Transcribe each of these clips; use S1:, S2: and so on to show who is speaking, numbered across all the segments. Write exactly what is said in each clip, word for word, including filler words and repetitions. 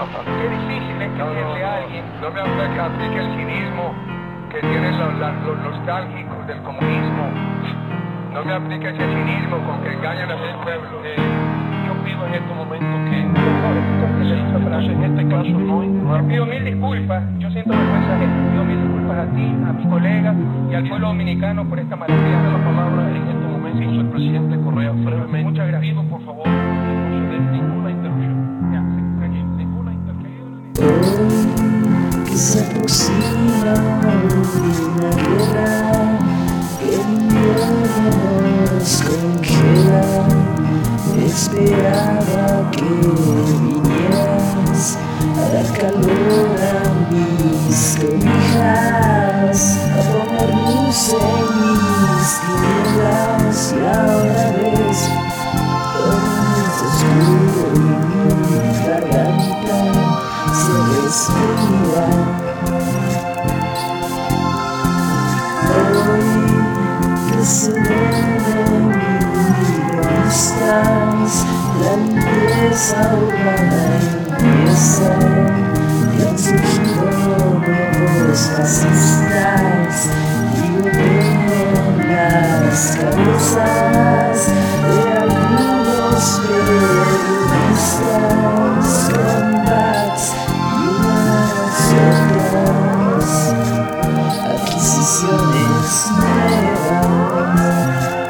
S1: Qué difícil es
S2: No, no,
S1: creerle
S2: no,
S1: a alguien.
S2: no me aplique, aplique el cinismo que tienen los, la- los nostálgicos del comunismo. No me aplique ese cinismo con que engañan a sus pueblos.
S1: Eh, yo pido en estos momentos que, entonces en este caso no, no
S2: Te
S1: pido mil disculpas. Yo siento vergüenza ajena. Pido mil disculpas a ti, a mi colega y al pueblo dominicano por esta mala idea.
S2: la palabra en estos momentos el presidente Correa brevemente.
S1: Muchas gracias.
S2: Pido por favor no proceder ninguna interrupción.
S1: Ya, sí, tranquilo.
S2: Ninguna interrupción.
S3: Hoy que se aproxima una guerra, que el invierno nos congela, esperaba que vinieras a dar calor a mis cobijas, a poner luz en mis tinieblas, y ahora ves todo es oscuro y mi garganta se respira. Hoy que se mueve mi vistas, la limpieza urbana empieza, y han surgido nuevos fascistas y gobiernan las cabezas de algunos periodistas con bats y unas otras adquisiciones nuevas.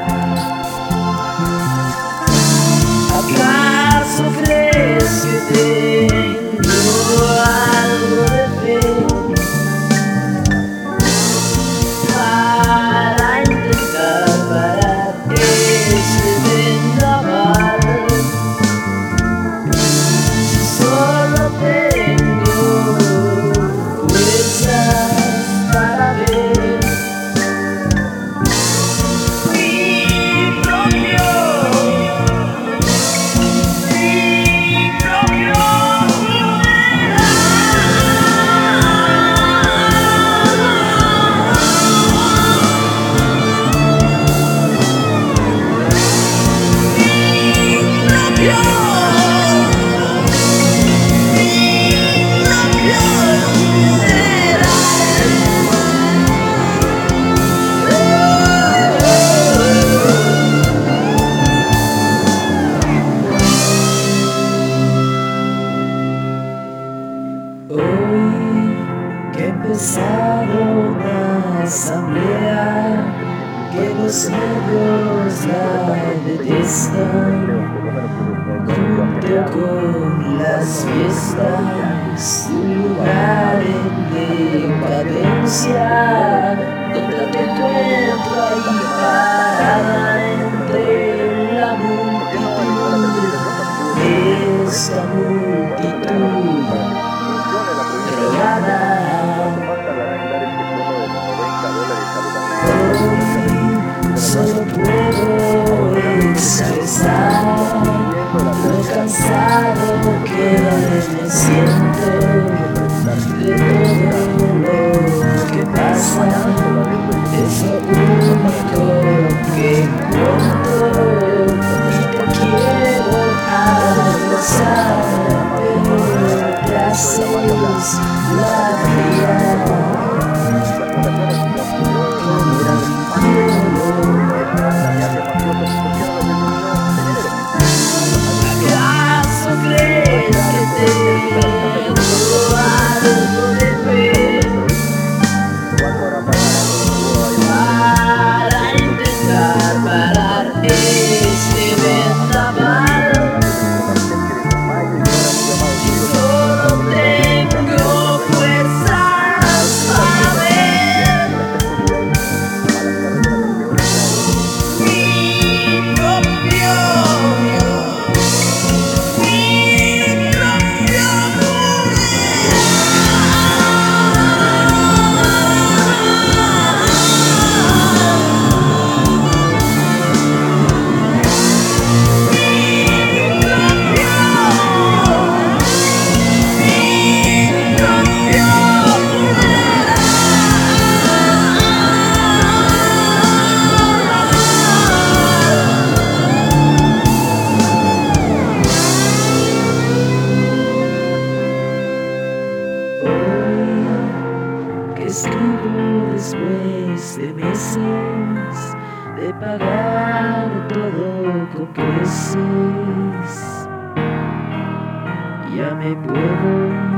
S3: ¿Acaso crees que tengo algo de fe para intentar parar este vendaval? Si solo tengo fuerzas para ver mi propio hoy que he empezado una asamblea, que los medios la detestan, junto con las fiestas, un lugar en decadencia, donde te encuentro ahí parada entre la multitud, esta multitud drogada. Hoy solo puedo expresar lo cansado que me siento de todo lo que pasa. Es lo único que encuentro y te quiero abrazar, pero te haces la vida. ¿Acaso crees que tengo algo de fe para intentar parar este vendaval? Si solo tengo fuerzas para ver mi propio Escribo después de meses de pagar todo con creces. Ya me puedo